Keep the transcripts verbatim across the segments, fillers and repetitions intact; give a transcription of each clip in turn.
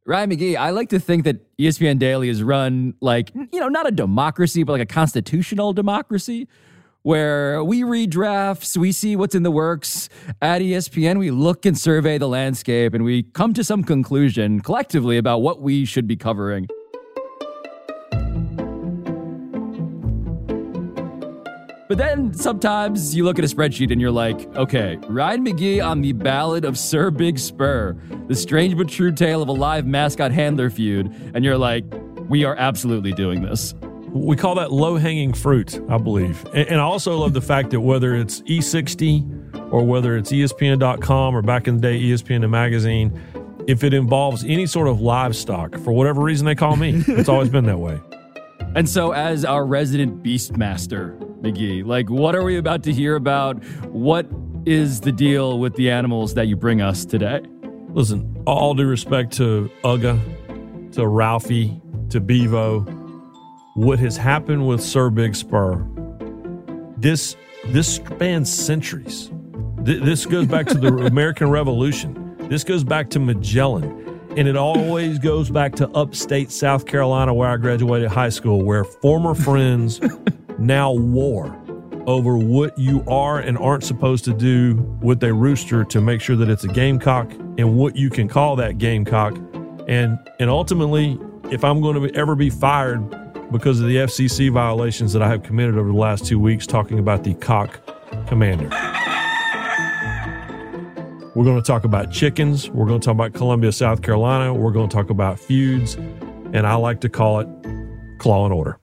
Ryan McGee, I like to think that E S P N Daily is run like, you know, not a democracy, but like a constitutional democracy where we read drafts, we see what's in the works at E S P N, we look and survey the landscape, and we come to some conclusion collectively about what we should be covering. But then sometimes you look at a spreadsheet and you're like, okay, Ryan McGee on the Ballad of Sir Big Spur, the strange but true tale of a live mascot handler feud. And you're like, we are absolutely doing this. We call that low-hanging fruit, I believe. And, and I also love the fact that whether it's E sixty or whether it's E S P N dot com or back in the day E S P N the magazine, if it involves any sort of livestock, for whatever reason they call me, it's always been that way. And so as our resident Beastmaster, McGee, like, what are we about to hear about? What is the deal with the animals that you bring us today? Listen, all due respect to Uga, to Ralphie, to Bevo, what has happened with Sir Big Spur, this this spans centuries. Th- this goes back to the American Revolution. This goes back to Magellan. And it always goes back to upstate South Carolina, where I graduated high school, where former friends now war over what you are and aren't supposed to do with a rooster to make sure that it's a gamecock and what you can call that gamecock. And and ultimately, if I'm going to ever be fired because of the F C C violations that I have committed over the last two weeks talking about the cock commander. We're going to talk about chickens. We're going to talk about Columbia, South Carolina. We're going to talk about feuds. And I like to call it Claw and Order.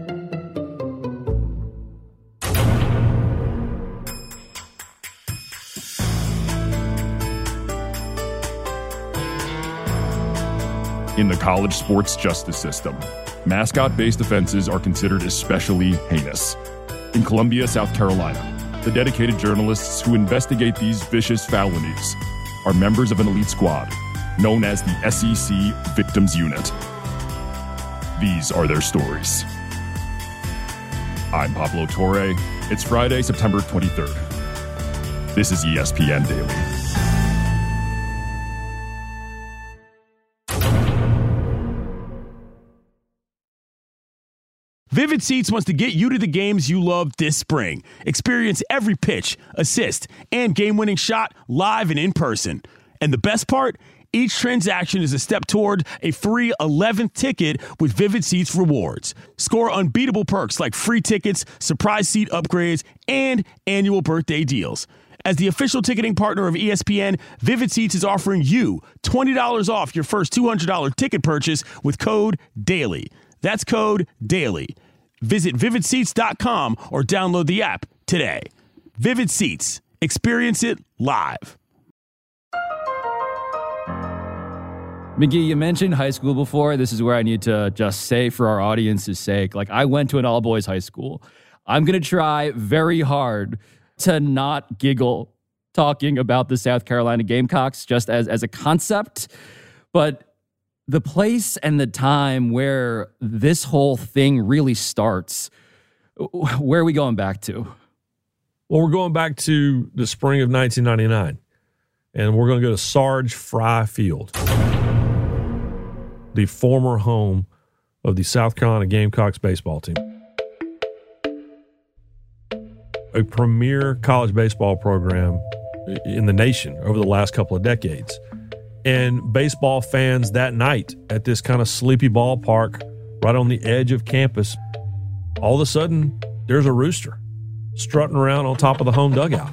In the college sports justice system, mascot-based offenses are considered especially heinous. In Columbia, South Carolina, the dedicated journalists who investigate these vicious felonies are members of an elite squad known as the S E C Victims Unit. These are their stories. I'm Pablo Torre. It's Friday, September twenty-third. This is E S P N Daily. Vivid Seats wants to get you to the games you love this spring. Experience every pitch, assist, and game-winning shot live and in person. And the best part? Each transaction is a step toward a free eleventh ticket with Vivid Seats rewards. Score unbeatable perks like free tickets, surprise seat upgrades, and annual birthday deals. As the official ticketing partner of E S P N, Vivid Seats is offering you twenty dollars off your first two hundred dollars ticket purchase with code DAILY. That's code DAILY. Visit vivid seats dot com or download the app today. Vivid Seats. Experience it live. McGee, you mentioned high school before. This is where I need to just say for our audience's sake, like, I went to an all-boys high school. I'm going to try very hard to not giggle talking about the South Carolina Gamecocks just as, as a concept. But the place and the time where this whole thing really starts, where are we going back to? Well, we're going back to the spring of nineteen ninety-nine, and we're going to go to Sarge Fry Field, the former home of the South Carolina Gamecocks baseball team. A premier college baseball program in the nation over the last couple of decades. And baseball fans that night at this kind of sleepy ballpark right on the edge of campus, all of a sudden, there's a rooster strutting around on top of the home dugout.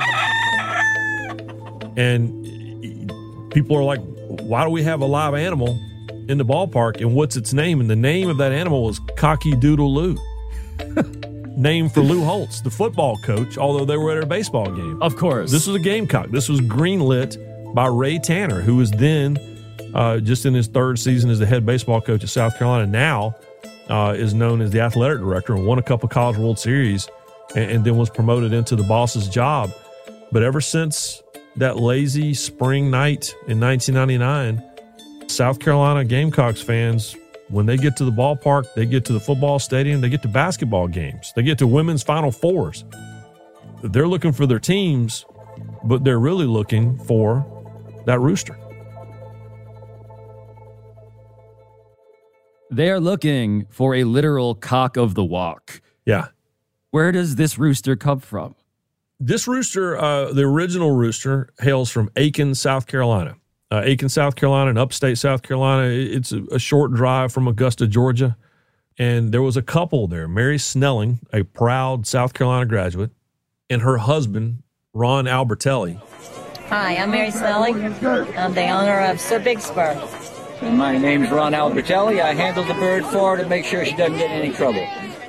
And people are like, why do we have a live animal in the ballpark, and what's its name? And the name of that animal was Cocky Doodle Lou. Named for Lou Holtz, the football coach, although they were at a baseball game. Of course. This was a Gamecock. This was greenlit by Ray Tanner, who was then uh, just in his third season as the head baseball coach at South Carolina. Now uh, is known as the athletic director and won a couple of College World Series and, and then was promoted into the boss's job. But ever since that lazy spring night in nineteen ninety-nine, South Carolina Gamecocks fans, when they get to the ballpark, they get to the football stadium, they get to basketball games, they get to women's Final Fours. They're looking for their teams, but they're really looking for that rooster. They are looking for a literal cock of the walk. Yeah. Where does this rooster come from? This rooster, uh, the original rooster, hails from Aiken, South Carolina. Uh, Aiken, South Carolina, and upstate South Carolina. It's a, a short drive from Augusta, Georgia. And there was a couple there, Mary Snelling, a proud South Carolina graduate, and her husband, Ron Albertelli. Hi, I'm Mary Snelling. I'm the owner of Sir Big Spur. And my name's Ron Albertelli. I handle the bird for her to make sure she doesn't get in any trouble.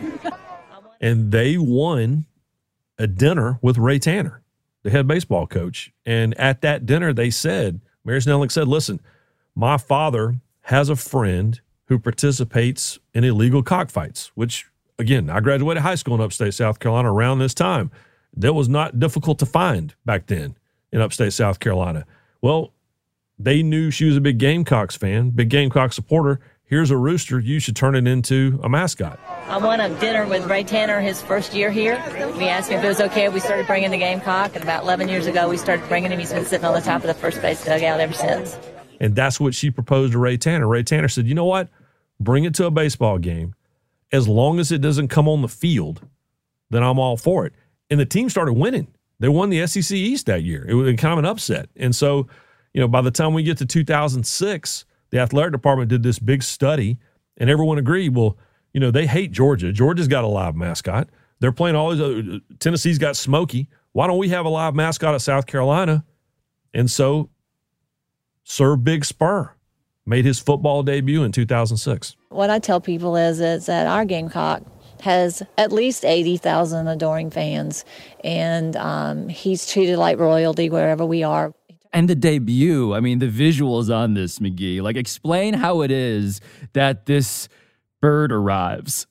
And they won a dinner with Ray Tanner, the head baseball coach. And at that dinner, they said, Mary Snelling said, listen, my father has a friend who participates in illegal cockfights, which, again, I graduated high school in upstate South Carolina around this time. That was not difficult to find back then in upstate South Carolina. Well, they knew she was a big Gamecocks fan, big Gamecock supporter. Here's a rooster. You should turn it into a mascot. I won a dinner with Ray Tanner his first year here. We asked him if it was okay. We started bringing the Gamecock, and about eleven years ago, we started bringing him. He's been sitting on the top of the first base dugout ever since. And that's what she proposed to Ray Tanner. Ray Tanner said, you know what? Bring it to a baseball game. As long as it doesn't come on the field, then I'm all for it. And the team started winning. They won the S E C East that year. It was kind of an upset. And so, you know, by the time we get to two thousand six, the athletic department did this big study, and everyone agreed, well, you know, they hate Georgia. Georgia's got a live mascot. They're playing all these other – Tennessee's got Smokey. Why don't we have a live mascot at South Carolina? And so Sir Big Spur made his football debut in two thousand six. What I tell people is, is that our Gamecock has at least eighty thousand adoring fans, and um, he's treated like royalty wherever we are. And the debut, I mean, the visuals on this, McGee. Like, explain how it is that this bird arrives.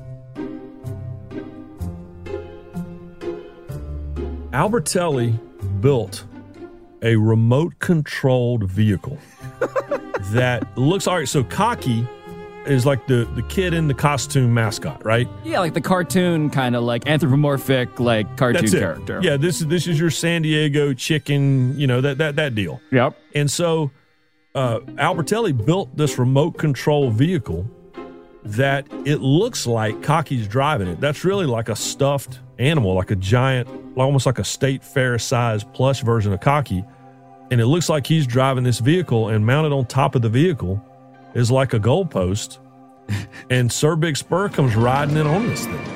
Albertelli built a remote-controlled vehicle that looks, all right, so Cocky is like the, the kid in the costume mascot, right? Yeah, like the cartoon kind of like anthropomorphic, like cartoon That's it. character. Yeah, this is this is your San Diego chicken, you know, that that that deal. Yep. And so uh, Albertelli built this remote control vehicle that it looks like Cocky's driving it. That's really like a stuffed animal, like a giant, almost like a state fair size plush version of Cocky. And it looks like he's driving this vehicle, and mounted on top of the vehicle is like a goalpost, and Sir Big Spur comes riding in on this thing.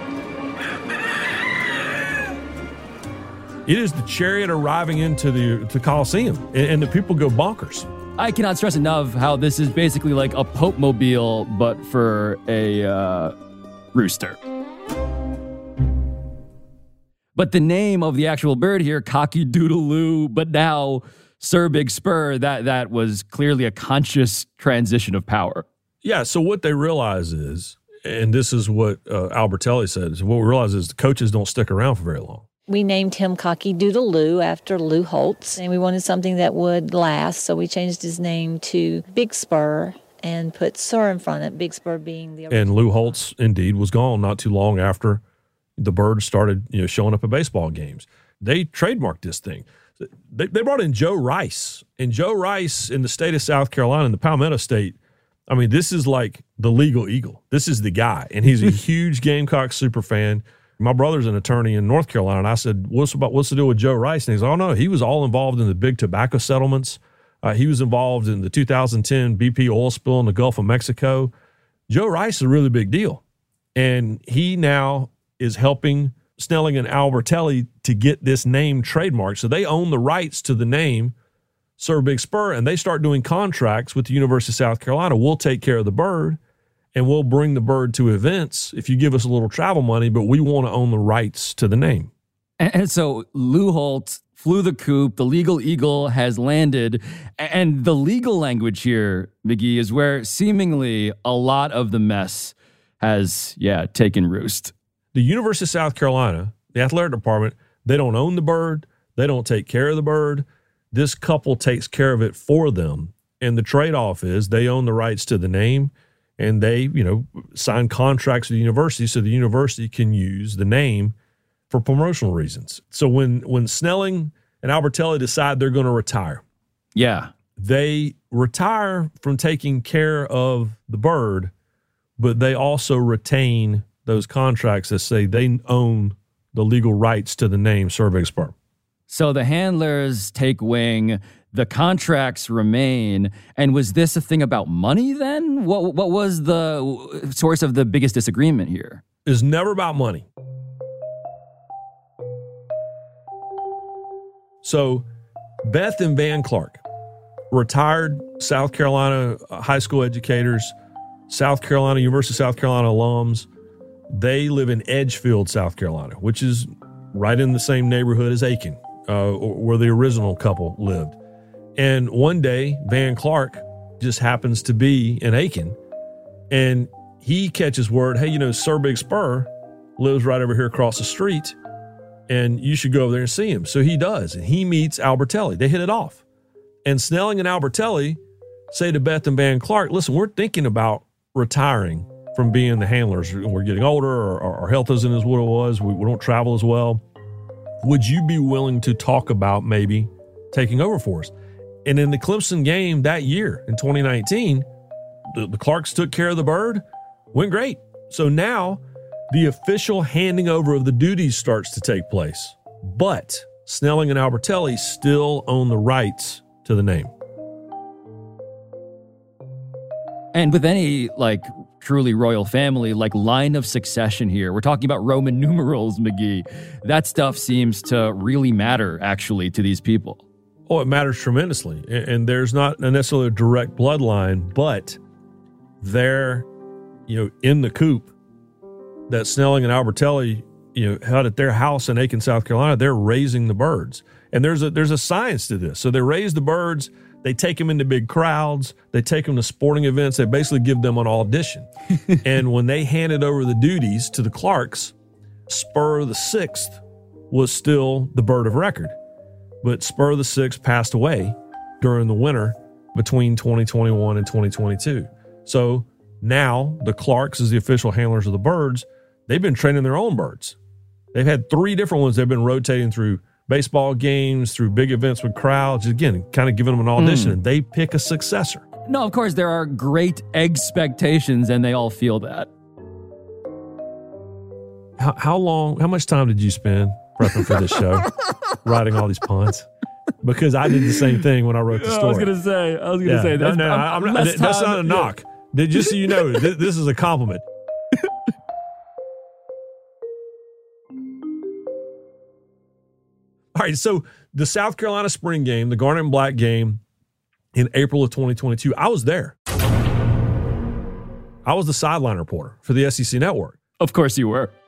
It is the chariot arriving into the to Coliseum, and, and the people go bonkers. I cannot stress enough how this is basically like a Pope Mobile, but for a uh, rooster. But the name of the actual bird here, Cocky Doodle-Loo, but now Sir Big Spur, that that was clearly a conscious transition of power. Yeah, so what they realize is, and this is what uh, Albertelli said, is what we realize is the coaches don't stick around for very long. We named him Cocky Doodle-Loo after Lou Holtz, and we wanted something that would last, so we changed his name to Big Spur and put Sir in front of it, Big Spur being the original. And Lou Holtz, indeed, was gone not too long after the bird started, you know, showing up at baseball games. They trademarked this thing. They, they brought in Joe Rice, and Joe Rice in the state of South Carolina, in the Palmetto State, I mean, this is like the legal eagle. This is the guy, and he's a huge Gamecock super fan. My brother's an attorney in North Carolina, and I said, what's about what's the deal with Joe Rice? And he's like, oh, no, he was all involved in the big tobacco settlements. Uh, he was involved in the two thousand ten B P oil spill in the Gulf of Mexico. Joe Rice is a really big deal, and he now is helping Snelling and Albertelli to get this name trademarked. So they own the rights to the name Sir Big Spur, and they start doing contracts with the University of South Carolina. We'll take care of the bird, and we'll bring the bird to events if you give us a little travel money, but we want to own the rights to the name. And so Lou Holtz flew the coop, the legal eagle has landed, and the legal language here, McGee, is where seemingly a lot of the mess has, yeah, taken roost. The University of South Carolina, the athletic department, they don't own the bird. They don't take care of the bird. This couple takes care of it for them. And the trade-off is they own the rights to the name, and they, you know, sign contracts with the university so the university can use the name for promotional reasons. So when when Snelling and Albertelli decide they're going to retire, yeah, they retire from taking care of the bird, but they also retain those contracts that say they own the legal rights to the name Sir Big Spur. So the handlers take wing, the contracts remain. And was this a thing about money then? What what was the source of the biggest disagreement here? It's never about money. So Beth and Van Clark, retired South Carolina high school educators, South Carolina, University of South Carolina alums. They live in Edgefield, South Carolina, which is right in the same neighborhood as Aiken, uh, where the original couple lived. And one day, Van Clark just happens to be in Aiken, and he catches word, hey, you know, Sir Big Spur lives right over here across the street, and you should go over there and see him. So he does, and he meets Albertelli. They hit it off. And Snelling and Albertelli say to Beth and Van Clark, listen, we're thinking about retiring from being the handlers. We're getting older, or our health isn't as what it was. We, we don't travel as well. Would you be willing to talk about maybe taking over for us? And in the Clemson game that year, in twenty nineteen, the, the Clarks took care of the bird, went great. So now the official handing over of the duties starts to take place. But Snelling and Albertelli still own the rights to the name. And with any, like, truly royal family, like, line of succession here, we're talking about Roman numerals, McGee. That stuff seems to really matter, actually, to these people. Oh, it matters tremendously. And, and there's not necessarily a direct bloodline, but they're, you know, in the coop that Snelling and Albertelli, you know, had at their house in Aiken, South Carolina. They're raising the birds. And there's a there's a science to this. So they raise the birds, they take them into big crowds, they take them to sporting events, they basically give them an audition. And when they handed over the duties to the Clarks, Spur the Sixth was still the bird of record. But Spur the Sixth passed away during the winter between twenty twenty-one and twenty twenty-two. So now the Clarks, as the official handlers of the birds, they've been training their own birds. They've had three different ones they've been rotating through baseball games, through big events with crowds, again, kind of giving them an audition, mm. and they pick a successor. No, of course, there are great expectations, and they all feel that. How, how long, how much time did you spend prepping for this show, writing all these puns? Because I did the same thing when I wrote the story. I was going to say, I was going to yeah. say, no, no, I'm, I'm not, that's not a knock. Yeah. Just so you know, this, this is a compliment. All right, so the South Carolina spring game, the Garnet and Black game in April of twenty twenty-two, I was there. I was the sideline reporter for the S E C Network. Of course you were.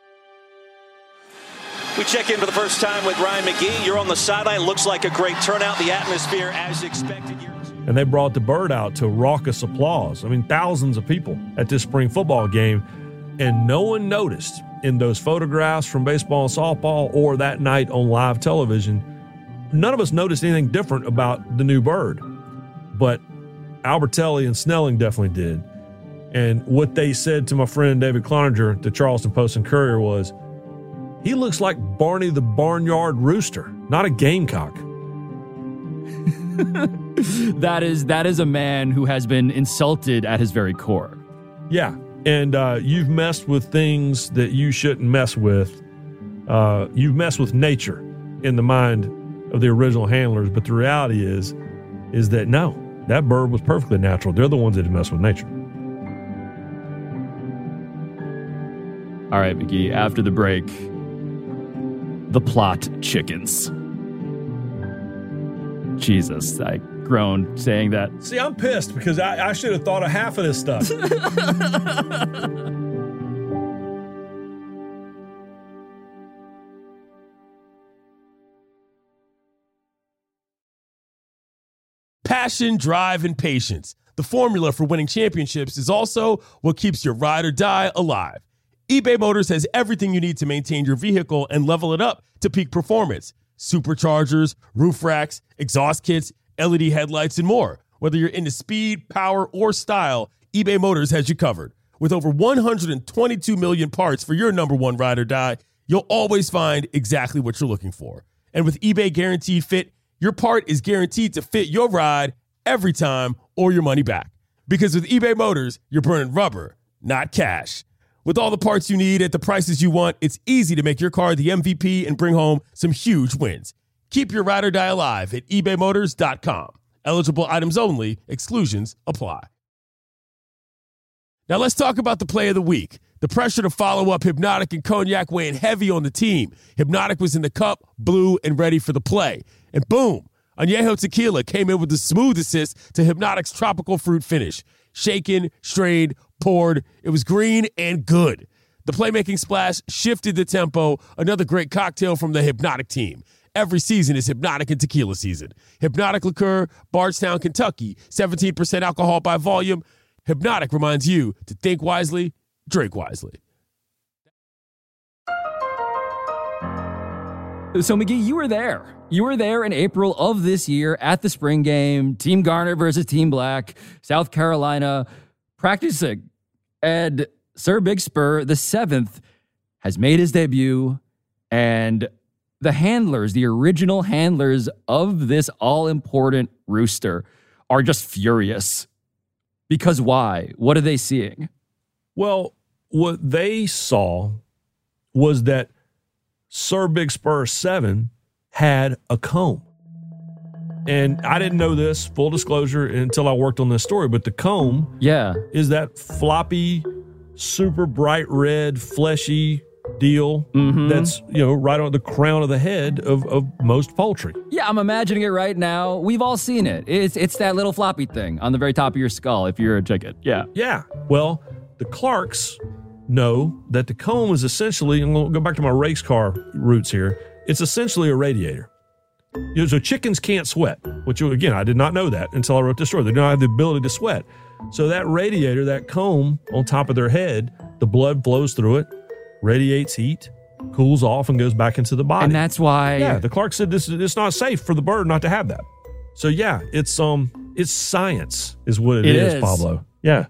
We check in for the first time with Ryan McGee. You're on the sideline. Looks like a great turnout. The atmosphere as expected. And they brought the bird out to raucous applause. I mean, thousands of people at this spring football game. And no one noticed in those photographs from baseball and softball or that night on live television, none of us noticed anything different about the new bird. But Albertelli and Snelling definitely did. And what they said to my friend David Cloninger at the Charleston Post and Courier was, he looks like Barney the Barnyard Rooster, not a gamecock. that is that is a man who has been insulted at his very core. Yeah. And uh, you've messed with things that you shouldn't mess with. Uh, you've messed with nature in the mind of the original handlers. But the reality is, is that no, that bird was perfectly natural. They're the ones that had messed with nature. All right, McGee, after the break, the plot chickens. Jesus, I groaned saying that. See, I'm pissed because I, I should have thought of half of this stuff. Passion, drive, and patience. The formula for winning championships is also what keeps your ride or die alive. eBay Motors has everything you need to maintain your vehicle and level it up to peak performance. Superchargers, roof racks, exhaust kits, L E D headlights, and more. Whether you're into speed, power, or style, eBay Motors has you covered. With over one hundred twenty-two million parts for your number one ride or die, you'll always find exactly what you're looking for. And with eBay Guaranteed Fit, your part is guaranteed to fit your ride every time or your money back. Because with eBay Motors, you're burning rubber, not cash. With all the parts you need at the prices you want, it's easy to make your car the M V P and bring home some huge wins. Keep your ride or die alive at ebay motors dot com. Eligible items only. Exclusions apply. Now let's talk about the play of the week. The pressure to follow up Hypnotic and Cognac weighing heavy on the team. Hypnotic was in the cup, blue, and ready for the play. And boom, Añejo Tequila came in with the smooth assist to Hypnotic's tropical fruit finish. Shaken, strained, poured. It was green and good. The playmaking splash shifted the tempo. Another great cocktail from the Hypnotic team. Every season is Hypnotic and Tequila season. Hypnotic Liqueur, Bardstown, Kentucky. seventeen percent alcohol by volume. Hypnotic reminds you to think wisely, drink wisely. So, McGee, you were there. You were there in April of this year at the spring game, Team Garner versus Team Black, South Carolina, practicing. And Sir Big Spur, the seventh, has made his debut. And the handlers, the original handlers of this all-important rooster, are just furious. Because why? What are they seeing? Well, what they saw was that Sir Big Spur seven had a comb. And I didn't know this, full disclosure, until I worked on this story, but the comb yeah. is that floppy, super bright red, fleshy deal mm-hmm. that's, you know, right on the crown of the head of, of most poultry. Yeah, I'm imagining it right now. We've all seen it. It's it's that little floppy thing on the very top of your skull if you're a chicken. Yeah. Yeah. Well, the Clarks know that the comb is essentially, I'm going to go back to my race car roots here, it's essentially a radiator. You know, so chickens can't sweat, which, again, I did not know that until I wrote this story. They don't have the ability to sweat. So that radiator, that comb on top of their head, the blood flows through it, radiates heat, cools off, and goes back into the body. And that's why... Yeah, the Clark said this it's not safe for the bird not to have that. So, yeah, it's um, it's science is what it, it is, is, Pablo. Yeah.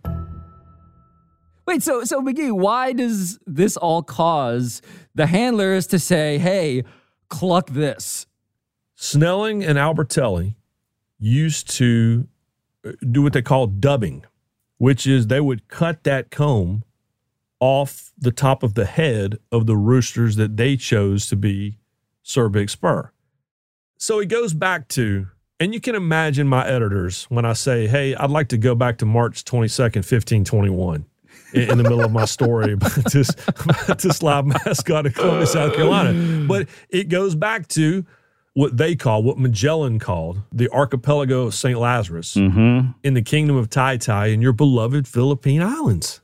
Wait, so, so McGee, why does this all cause the handlers to say, hey, cluck this? Snelling and Albertelli used to do what they call dubbing, which is they would cut that comb off the top of the head of the roosters that they chose to be Sir Big Spur. So it goes back to, and you can imagine my editors when I say, hey, I'd like to go back to March twenty-second, fifteen twenty-one in, in the middle of my story about this, about this live mascot of Columbia, South Carolina. But it goes back to what they call, what Magellan called, the archipelago of Saint Lazarus mm-hmm. in the kingdom of Tai Tai in your beloved Philippine Islands.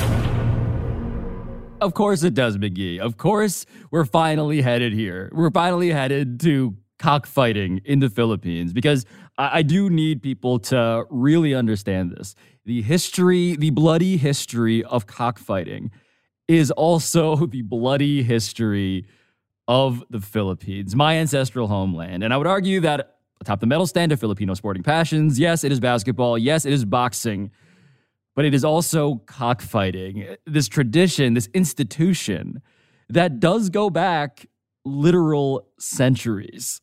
Of course it does, McGee. Of course we're finally headed here. We're finally headed to cockfighting in the Philippines because I, I do need people to really understand this. The history, the bloody history of cockfighting is also the bloody history of the Philippines, my ancestral homeland. And I would argue that atop the medal stand of Filipino sporting passions, yes, it is basketball, yes, it is boxing, but it is also cockfighting, this tradition, this institution that does go back literal centuries.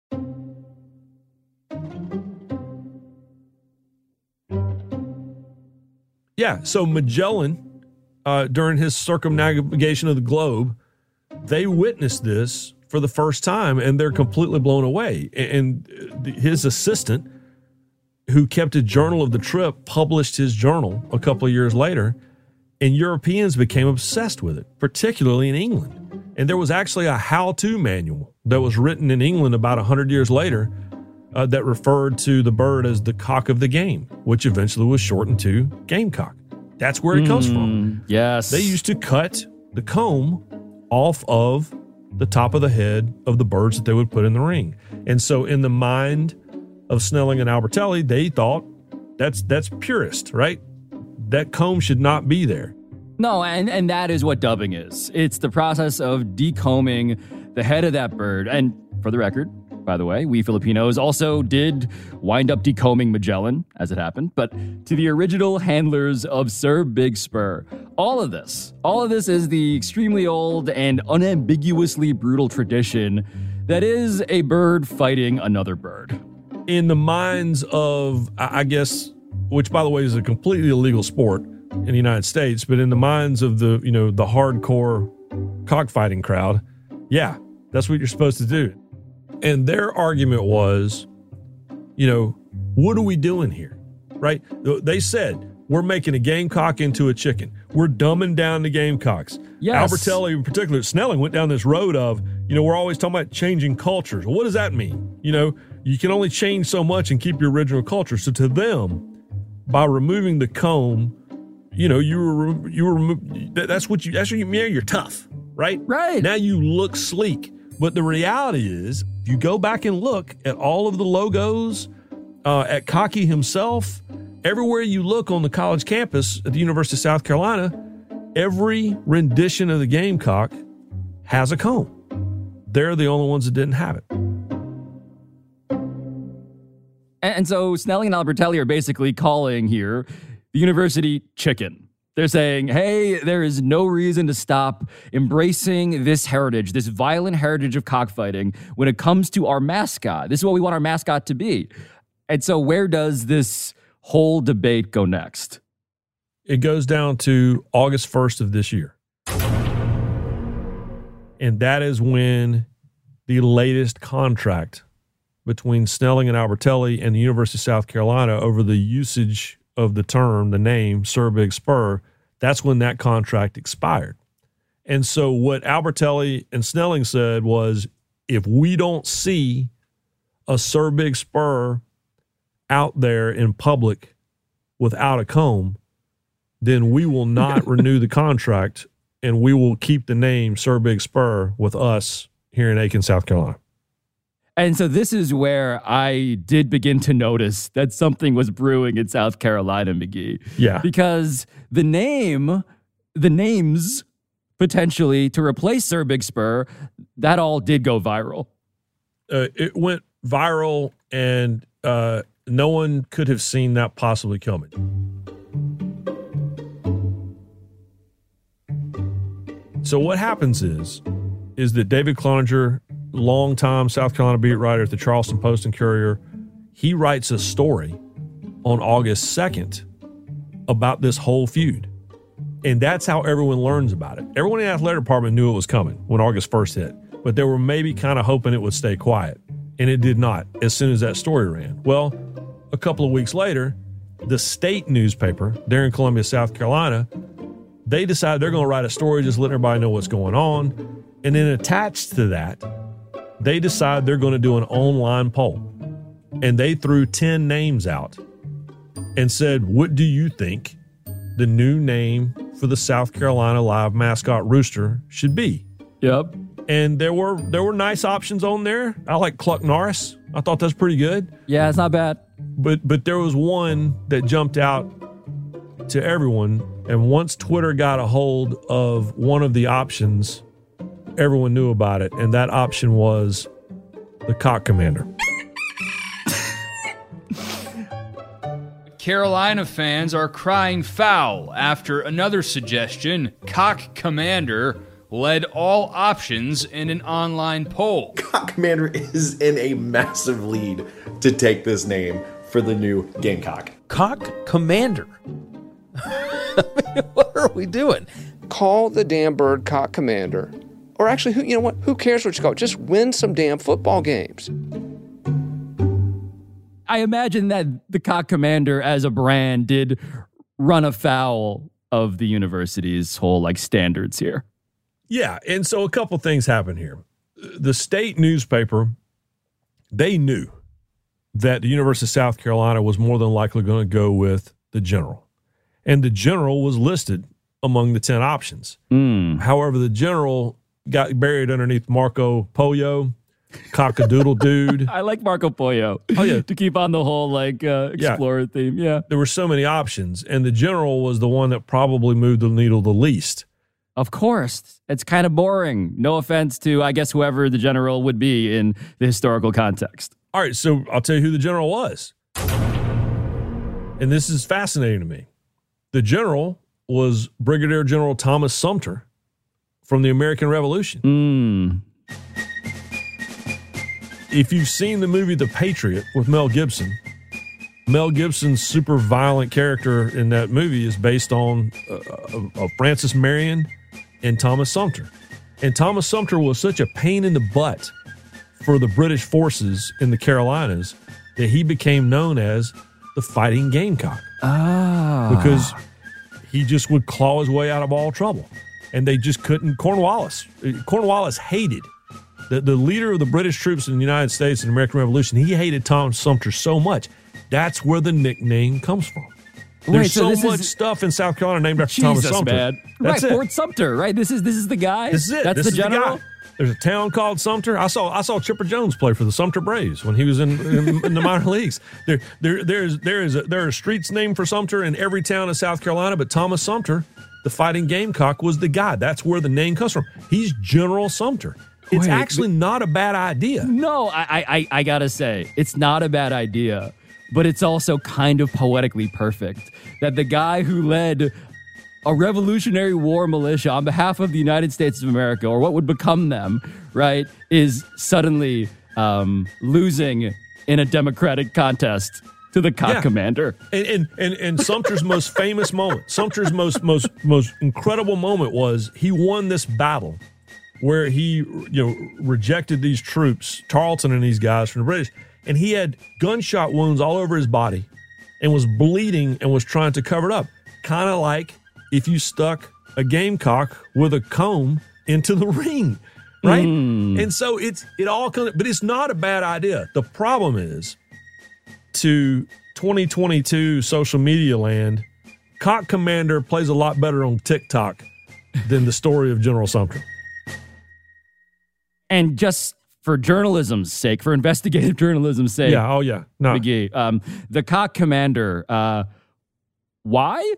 Yeah, so Magellan, uh, during his circumnavigation of the globe, they witnessed this for the first time, and they're completely blown away. And his assistant, who kept a journal of the trip, published his journal a couple of years later, and Europeans became obsessed with it, particularly in England. And there was actually a how-to manual that was written in England about one hundred years later uh, that referred to the bird as the cock of the game, which eventually was shortened to gamecock. That's where it mm, comes from. Yes. They used to cut the comb off of the top of the head of the birds that they would put in the ring. And so in the mind of Snelling and Albertelli, they thought that's that's purist, right? That comb should not be there. No, and, and that is what dubbing is. It's the process of decombing the head of that bird. And for the record, by the way, we Filipinos also did wind up decombing Magellan, as it happened. But to the original handlers of Sir Big Spur, all of this, all of this is the extremely old and unambiguously brutal tradition that is a bird fighting another bird. in the minds of, I guess, which by the way is a completely illegal sport in the United States, but in the minds of the, you know, the hardcore cockfighting crowd, yeah, that's what you're supposed to do. And their argument was, you know, what are we doing here? Right? They said, we're making a gamecock into a chicken. We're dumbing down the Gamecocks. Yes. Albertelli in particular, Snelling went down this road of, you know, we're always talking about changing cultures. What does that mean? You know, you can only change so much and keep your original culture. So to them, by removing the comb, you know, you were, you were, that's what you, that's what you mean. You're tough, right? Right. Now you look sleek. But the reality is, if you go back and look at all of the logos, uh, at Cocky himself, everywhere you look on the college campus at the University of South Carolina, every rendition of the Gamecock has a comb. They're the only ones that didn't have it. And so Snelling and Albertelli are basically calling here the university chicken. They're saying, hey, there is no reason to stop embracing this heritage, this violent heritage of cockfighting when it comes to our mascot. This is what we want our mascot to be. And so where does this whole debate go next? It goes down to August first of this year. And that is when the latest contract between Snelling and Albertelli and the University of South Carolina over the usage of the term, the name, Sir Big Spur, that's when that contract expired. And so what Albertelli and Snelling said was, if we don't see a Sir Big Spur out there in public without a comb, then we will not renew the contract, and we will keep the name Sir Big Spur with us here in Aiken, South Carolina. And so this is where I did begin to notice that something was brewing in South Carolina, McGee. Yeah. Because the name, the names potentially to replace Sir Big Spur, that all did go viral. Uh, it went viral, and uh, no one could have seen that possibly coming. So what happens is, is that David Cloninger, longtime South Carolina beat writer at the Charleston Post and Courier, he writes a story on August second about this whole feud. And that's how everyone learns about it. Everyone in the athletic department knew it was coming when August first hit, but they were maybe kind of hoping it would stay quiet. And it did not as soon as that story ran. Well, a couple of weeks later, the state newspaper there in Columbia, South Carolina, they decided they're going to write a story, just letting everybody know what's going on. And then attached to that, they decide they're going to do an online poll. And they threw ten names out and said, what do you think the new name for the South Carolina Live mascot rooster should be? Yep. And there were there were nice options on there. I like Cluck Norris. I thought that's pretty good. Yeah, it's not bad. But but there was one that jumped out to everyone. And once Twitter got a hold of one of the options, everyone knew about it. And that option was the Cock Commander. Carolina fans are crying foul after another suggestion, Cock Commander, led all options in an online poll. Cock Commander is in a massive lead to take this name for the new Gamecock. Cock Commander? I mean, what are we doing? Call the damn bird Cock Commander. Or actually, who you know what? Who cares what you call it? Just win some damn football games. I imagine that the Cock Commander as a brand did run afoul of the university's whole like standards here. Yeah, and so a couple things happen here. The state newspaper, they knew that the University of South Carolina was more than likely going to go with the General. And the General was listed among the ten options. Mm. However, the General got buried underneath Marco Pollo, Cockadoodle Dude. I like Marco Pollo. Oh, yeah. To keep on the whole like uh, explorer yeah. theme. Yeah. There were so many options, and the General was the one that probably moved the needle the least. Of course. It's kind of boring. No offense to, I guess, whoever the General would be in the historical context. All right, so I'll tell you who the General was. And this is fascinating to me. The General was Brigadier General Thomas Sumter from the American Revolution. Mm. if you've seen the movie The Patriot with Mel Gibson, Mel Gibson's super violent character in that movie is based on uh, uh, Francis Marion and Thomas Sumter. And Thomas Sumter was such a pain in the butt for the British forces in the Carolinas that he became known as the Fighting Gamecock. Ah. Because he just would claw his way out of all trouble. And they just couldn't. Cornwallis. Cornwallis hated the, the leader of the British troops in the United States in the American Revolution. He hated Thomas Sumter so much. That's where the nickname comes from. There's Wait, so so much is, stuff in South Carolina named after Jesus, Thomas Sumter. Man. That's right, it. Fort Sumter, right? This is this is the guy. This is it. That's this the is general. The guy. There's a town called Sumter. I saw I saw Chipper Jones play for the Sumter Braves when he was in, in, in the minor leagues. There there there's there is a, there are streets named for Sumter in every town in South Carolina, but Thomas Sumter, the Fighting Gamecock, was the guy. That's where the name comes from. He's General Sumter. It's Wait, actually but, not a bad idea. No, I, I I gotta say, it's not a bad idea, but it's also kind of poetically perfect that the guy who led a Revolutionary War militia on behalf of the United States of America, or what would become them, right, is suddenly um, losing in a democratic contest to the cock Yeah. commander. And, and and and Sumter's most famous moment, Sumter's most most most incredible moment was he won this battle where he you know rejected these troops, Tarleton and these guys from the British, and he had gunshot wounds all over his body and was bleeding and was trying to cover it up, kind of like if you stuck a gamecock with a comb into the ring, right? Mm. And so it's it all comes, but it's not a bad idea. The problem is, to twenty twenty-two social media land, Cock Commander plays a lot better on TikTok than the story of General Sumter. And just for journalism's sake, for investigative journalism's sake, Yeah, oh yeah. No. McGee, um, the cock commander, uh, why?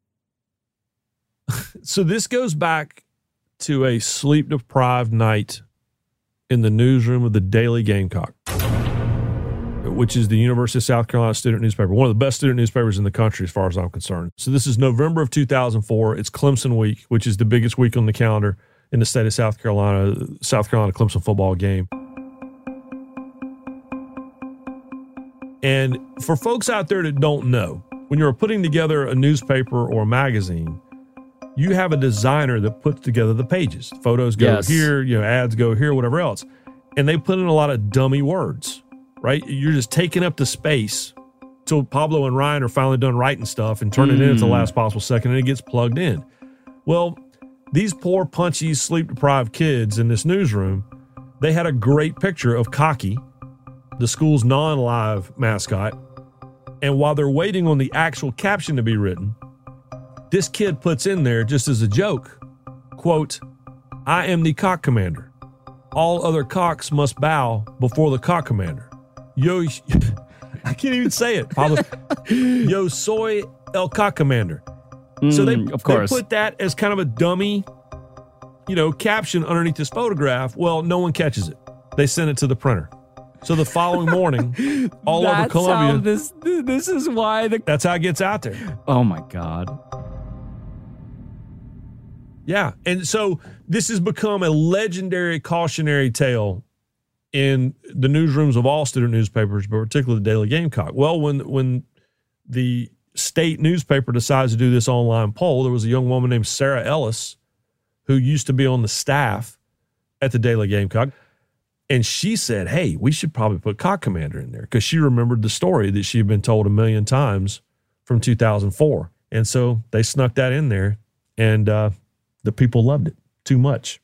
So this goes back to a sleep-deprived night in the newsroom of the Daily Gamecock, which is the University of South Carolina student newspaper, one of the best student newspapers in the country as far as I'm concerned. So this is November of two thousand four. It's Clemson week, which is the biggest week on the calendar in the state of South Carolina, South Carolina Clemson football game. And for folks out there that don't know, when you're putting together a newspaper or a magazine, you have a designer that puts together the pages. Photos go Yes. here, you know, ads go here, whatever else. And they put in a lot of dummy words, right? You're just taking up the space till Pablo and Ryan are finally done writing stuff and turning it in at the last possible second, and it gets plugged in. Well, these poor, punchy, sleep-deprived kids in this newsroom, they had a great picture of Cocky, the school's non-live mascot. And while they're waiting on the actual caption to be written, this kid puts in there, just as a joke, quote, "I am the cock commander. All other cocks must bow before the cock commander. Yo," I can't even say it. Pablo, "Yo soy el cock commander." Mm, so they, of course. they put that as kind of a dummy, you know, caption underneath this photograph. Well, no one catches it. They send it to the printer. So the following morning, all That's over Columbia. How this, this is why the. That's how it gets out there. Oh my God. Yeah. And so this has become a legendary cautionary tale in the newsrooms of all student newspapers, but particularly the Daily Gamecock. Well, when when the state newspaper decides to do this online poll, there was a young woman named Sarah Ellis who used to be on the staff at the Daily Gamecock. And she said, hey, we should probably put Cock Commander in there, because she remembered the story that she had been told a million times from two thousand four. And so they snuck that in there, and uh, the people loved it too much.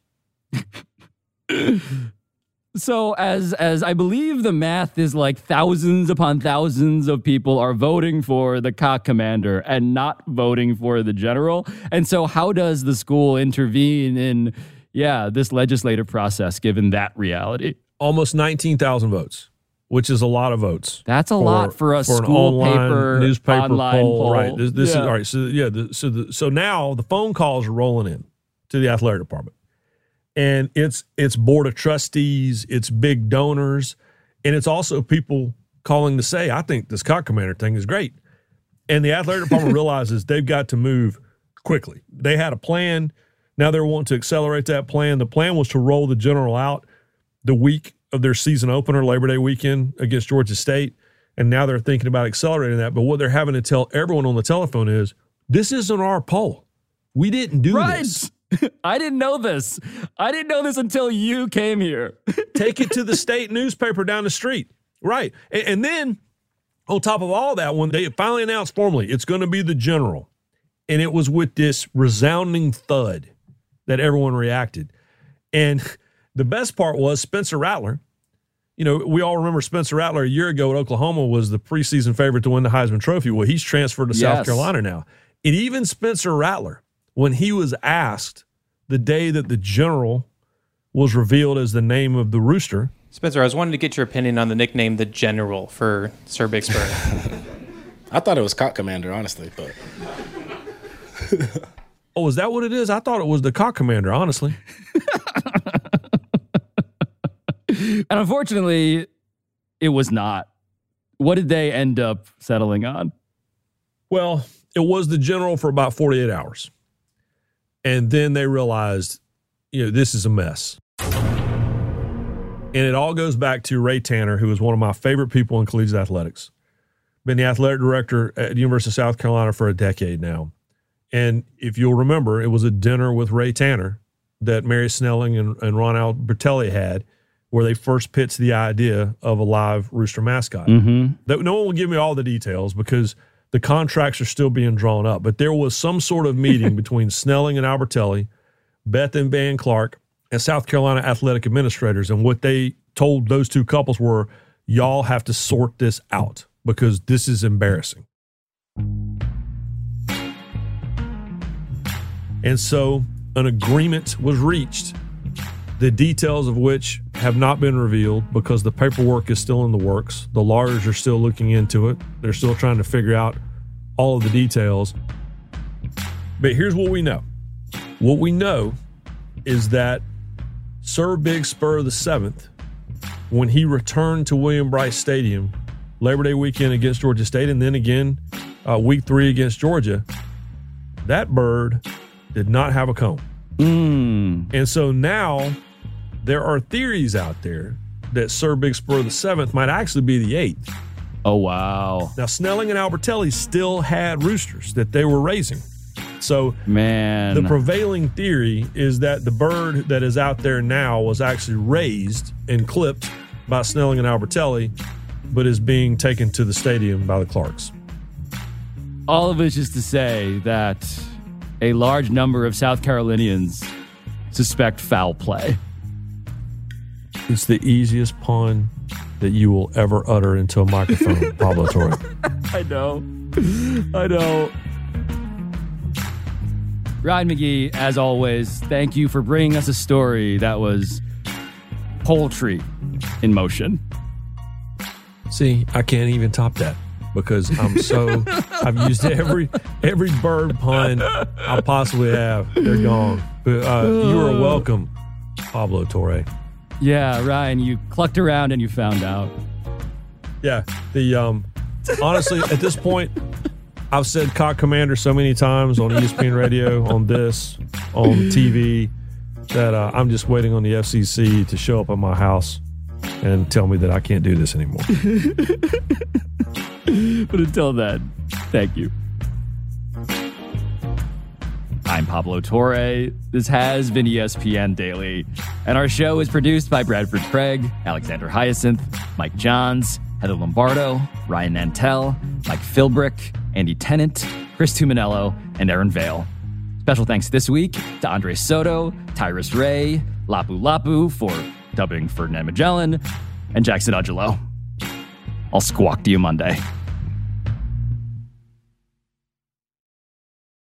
So as as I believe the math is like thousands upon thousands of people are voting for the cock commander and not voting for the general. And so how does the school intervene in, yeah, this legislative process given that reality? Almost nineteen thousand votes, which is a lot of votes. That's a for, lot for a for school an online paper, newspaper online poll. poll. Right. This, this Yeah. is all right. So yeah. The, so the, so now the phone calls are rolling in to the athletic department. And it's it's board of trustees, it's big donors, and it's also people calling to say, I think this cock commander thing is great. And the athletic department realizes they've got to move quickly. They had a plan. Now they're wanting to accelerate that plan. The plan was to roll the general out the week of their season opener, Labor Day weekend against Georgia State, and now they're thinking about accelerating that. But what they're having to tell everyone on the telephone is, this isn't our poll. We didn't do right. this. I didn't know this. I didn't know this until you came here. Take it to the state newspaper down the street. Right. And, and then on top of all that, when they finally announced formally, it's going to be the general. And it was with this resounding thud that everyone reacted. And the best part was Spencer Rattler. You know, we all remember Spencer Rattler a year ago at Oklahoma was the preseason favorite to win the Heisman Trophy. Well, he's transferred to yes. South Carolina now. And even Spencer Rattler, when he was asked the day that the general was revealed as the name of the Rooster. Spencer, I was wanting to get your opinion on the nickname The General for Sir Big Spur. I thought it was Cock Commander, honestly. But oh, is that what it is? I thought it was the Cock Commander, honestly. And unfortunately, it was not. What did they end up settling on? Well, it was the general for about forty-eight hours. And then they realized, you know, this is a mess. And it all goes back to Ray Tanner, who is one of my favorite people in collegiate athletics. Been the athletic director at the University of South Carolina for a decade now. And if you'll remember, it was a dinner with Ray Tanner that Mary Snelling and, and Ron Albertelli had, where they first pitched the idea of a live Rooster mascot. Mm-hmm. That, no one will give me all the details because the contracts are still being drawn up. But there was some sort of meeting between Snelling and Albertelli, Beth and Van Clark, and South Carolina athletic administrators. And what they told those two couples were, y'all have to sort this out because this is embarrassing. And so an agreement was reached, the details of which have not been revealed because the paperwork is still in the works. The lawyers are still looking into it. They're still trying to figure out all of the details. But here's what we know. What we know is that Sir Big Spur the seventh, when he returned to William Brice Stadium Labor Day weekend against Georgia State and then again uh, week three against Georgia, that bird did not have a comb. Mm. And so now there are theories out there that Sir Big Spur the seventh might actually be the eighth. Oh, wow. Now, Snelling and Albertelli still had roosters that they were raising. So man, the prevailing theory is that the bird that is out there now was actually raised and clipped by Snelling and Albertelli, but is being taken to the stadium by the Clarks. All of it is just to say that a large number of South Carolinians suspect foul play. It's the easiest pun that you will ever utter into a microphone, Pablo Torre. I know. I know. Ryan McGee, as always, thank you for bringing us a story that was poultry in motion. See, I can't even top that because I'm so I've used every every bird pun I possibly have. They're gone. But uh, you are welcome, Pablo Torre. Yeah, Ryan, you clucked around and you found out. Yeah, the um, honestly, at this point, I've said Cock Commander so many times on E S P N Radio, on this, on T V, that uh, I'm just waiting on the F C C to show up at my house and tell me that I can't do this anymore. But until then, thank you. I'm Pablo Torre. This has been E S P N Daily, and our show is produced by Bradford Craig, Alexander Hyacinth, Mike Johns, Heather Lombardo, Ryan Nantel, Mike Philbrick, Andy Tennant, Chris Tuminello, and Aaron Vale. Special thanks this week to Andre Soto, Tyrus Ray, Lapu Lapu for dubbing Ferdinand Magellan, and Jackson Ugelo. I'll squawk to you Monday.